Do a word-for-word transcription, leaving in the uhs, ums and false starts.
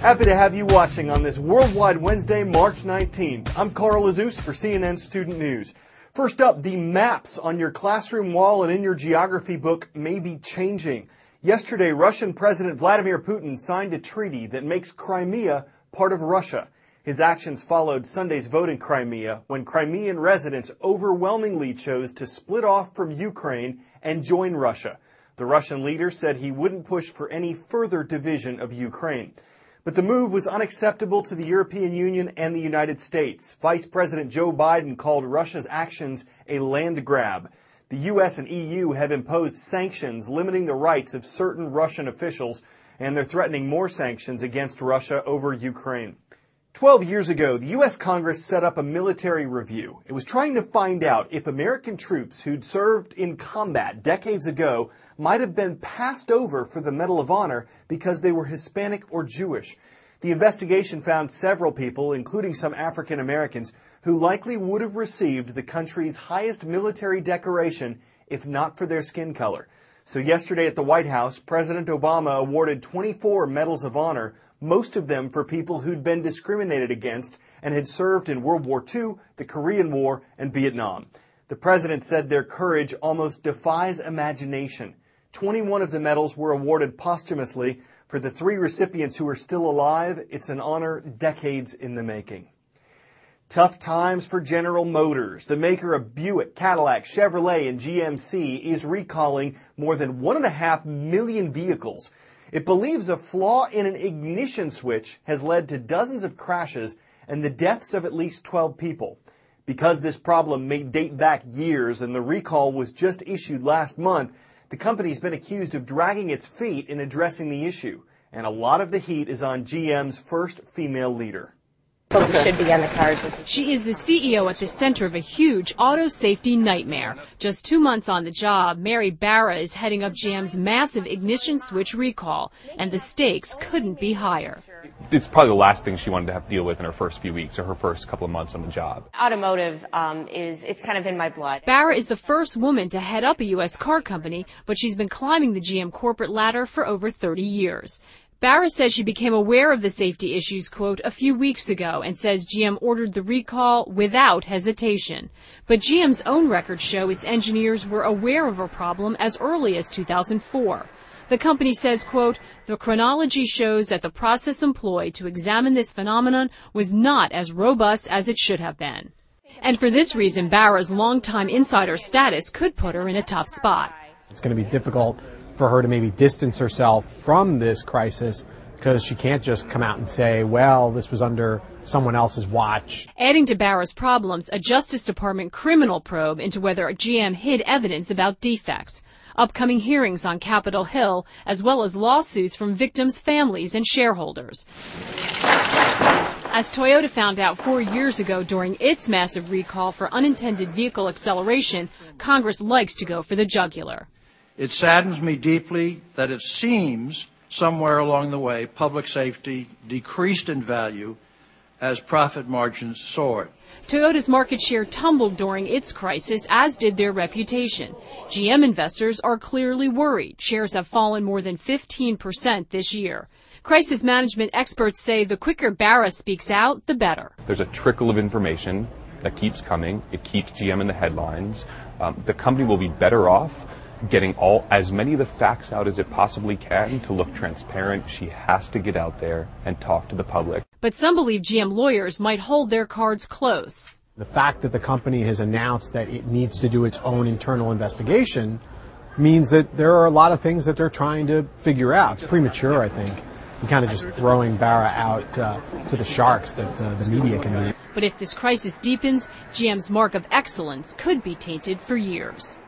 Happy to have you watching on this Worldwide Wednesday, March nineteenth. I'm Carl Azus for C N N Student News. First up, the maps on your classroom wall and in your geography book may be changing. Yesterday, Russian President Vladimir Putin signed a treaty that makes Crimea part of Russia. His actions followed Sunday's vote in Crimea, when Crimean residents overwhelmingly chose to split off from Ukraine and join Russia. The Russian leader said he wouldn't push for any further division of Ukraine. But the move was unacceptable to the European Union and the United States. Vice President Joe Biden called Russia's actions a land grab. The U S and E U have imposed sanctions limiting the rights of certain Russian officials, and they're threatening more sanctions against Russia over Ukraine. Twelve years ago, the U S Congress set up a military review. It was trying to find out if American troops who'd served in combat decades ago might have been passed over for the Medal of Honor because they were Hispanic or Jewish. The investigation found several people, including some African Americans, who likely would have received the country's highest military decoration if not for their skin color. So yesterday at the White House, President Obama awarded twenty-four Medals of Honor, most of them for people who'd been discriminated against and had served in World War Two, the Korean War, and Vietnam. The president said their courage almost defies imagination. twenty-one of the medals were awarded posthumously. For the three recipients who are still alive, it's an honor decades in the making. Tough times for General Motors. The maker of Buick, Cadillac, Chevrolet, and G M C is recalling more than one and a half million vehicles. It believes a flaw in an ignition switch has led to dozens of crashes and the deaths of at least twelve people. Because this problem may date back years and the recall was just issued last month, the company's been accused of dragging its feet in addressing the issue. And a lot of the heat is on G M's first female leader. Should be on the cars. She is the C E O at the center of a huge auto safety nightmare. Just two months on the job, Mary Barra is heading up G M's massive ignition switch recall, and the stakes couldn't be higher. It's probably the last thing she wanted to have to deal with in her first few weeks or her first couple of months on the job. Automotive um, is, it's kind of in my blood. Barra is the first woman to head up a U S car company, but she's been climbing the G M corporate ladder for over thirty years. Barra says she became aware of the safety issues, quote, a few weeks ago, and says G M ordered the recall without hesitation. But G M's own records show its engineers were aware of a problem as early as two thousand four. The company says, quote, the chronology shows that the process employed to examine this phenomenon was not as robust as it should have been. And for this reason, Barra's longtime insider status could put her in a tough spot. It's going to be difficult for her to maybe distance herself from this crisis because she can't just come out and say, well, this was under someone else's watch. Adding to Barra's problems, a Justice Department criminal probe into whether G M hid evidence about defects, upcoming hearings on Capitol Hill, as well as lawsuits from victims' families and shareholders. As Toyota found out four years ago during its massive recall for unintended vehicle acceleration, Congress likes to go for the jugular. It saddens me deeply that it seems somewhere along the way public safety decreased in value as profit margins soared. Toyota's market share tumbled during its crisis, as did their reputation. G M investors are clearly worried. Shares have fallen more than fifteen percent this year. Crisis management experts say the quicker Barra speaks out, the better. There's a trickle of information that keeps coming. It keeps G M in the headlines. Um, the company will be better off getting all as many of the facts out as it possibly can to look transparent. She has to get out there and talk to the public. But some believe G M lawyers might hold their cards close. The fact that the company has announced that it needs to do its own internal investigation means that there are a lot of things that they're trying to figure out. It's premature, I think, and kind of just throwing Barra out uh, to the sharks that uh, the media can be. But if this crisis deepens, G M's mark of excellence could be tainted for years.